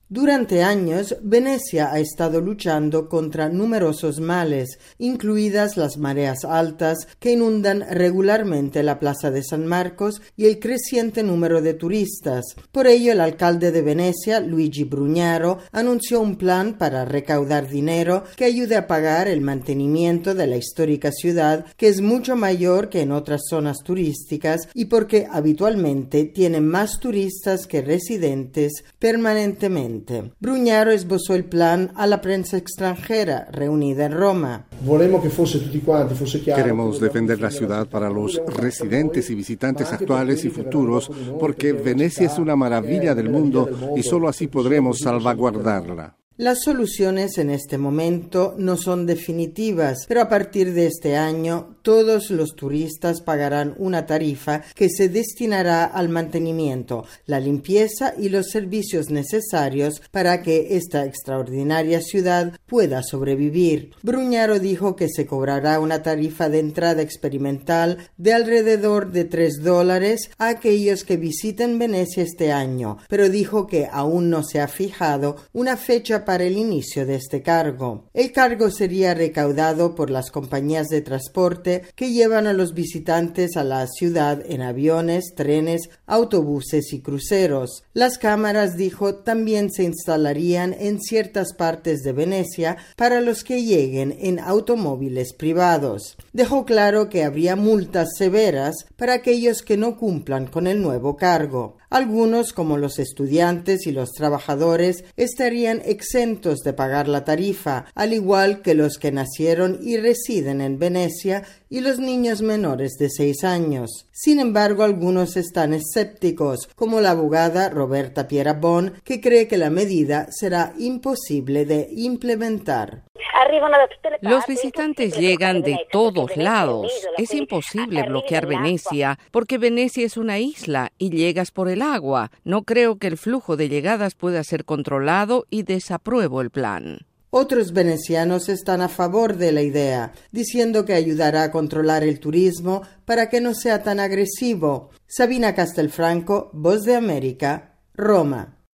Durante años, Venecia ha estado luchando contra numerosos males, incluidas las mareas altas que inundan regularmente la Plaza de San Marcos y el creciente número de turistas. Por ello, el alcalde de Venecia, Luigi Brugnaro, anunció un plan para recaudar dinero que ayude a pagar el mantenimiento de la histórica ciudad, que es mucho mayor que en otras zonas turísticas y porque habitualmente tiene más turistas que residentes permanentemente. Brugnaro esbozó el plan a la prensa extranjera reunida en Roma. Queremos defender la ciudad para los residentes y visitantes actuales y futuros, porque Venecia es una maravilla del mundo y solo así podremos salvaguardarla. Las soluciones en este momento no son definitivas, pero a partir de este año todos los turistas pagarán una tarifa que se destinará al mantenimiento, la limpieza y los servicios necesarios para que esta extraordinaria ciudad pueda sobrevivir. Brugnaro dijo que se cobrará una tarifa de entrada experimental de alrededor de $3 a aquellos que visiten Venecia este año, pero dijo que aún no se ha fijado una fecha para el inicio de este cargo. El cargo sería recaudado por las compañías de transporte que llevan a los visitantes a la ciudad en aviones, trenes, autobuses y cruceros. Las cámaras, dijo, también se instalarían en ciertas partes de Venecia para los que lleguen en automóviles privados. Dejó claro que habría multas severas para aquellos que no cumplan con el nuevo cargo. Algunos, como los estudiantes y los trabajadores, estarían exentos de pagar la tarifa, al igual que los que nacieron y residen en Venecia y los niños menores de 6 años. Sin embargo, algunos están escépticos, como la abogada Roberta Pierabon, que cree que la medida será imposible de implementar. Los visitantes llegan de todos lados. Es imposible bloquear Venecia porque Venecia es una isla y llegas por el agua. No creo que el flujo de llegadas pueda ser controlado y desapruebo el plan. Otros venecianos están a favor de la idea, diciendo que ayudará a controlar el turismo para que no sea tan agresivo. Sabina Castelfranco, Voz de América, Roma.